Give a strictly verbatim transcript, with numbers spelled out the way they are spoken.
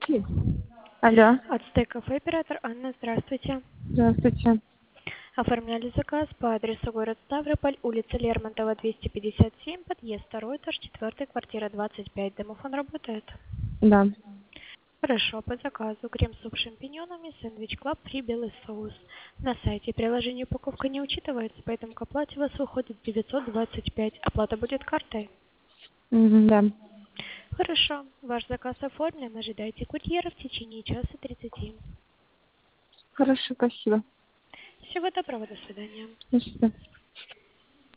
Алло, Ацтек кафе, оператор Анна, здравствуйте. здравствуйте. Оформляли заказ по адресу город Ставрополь, улица Лермонтова, двести пятьдесят семь, подъезд второй, этаж четвертый, квартира двадцать пять. Домофон работает? Да. Хорошо, по заказу крем-суп с шампиньонами, сэндвич клаб, фри белый соус. На сайте приложение упаковка не учитывается, поэтому к оплате у вас выходит девятьсот двадцать пять. Оплата будет картой? Мгм, да. Хорошо, ваш заказ оформлен, ожидайте курьера в течение часа тридцати. Хорошо, спасибо. Всего доброго, до свидания. Спасибо.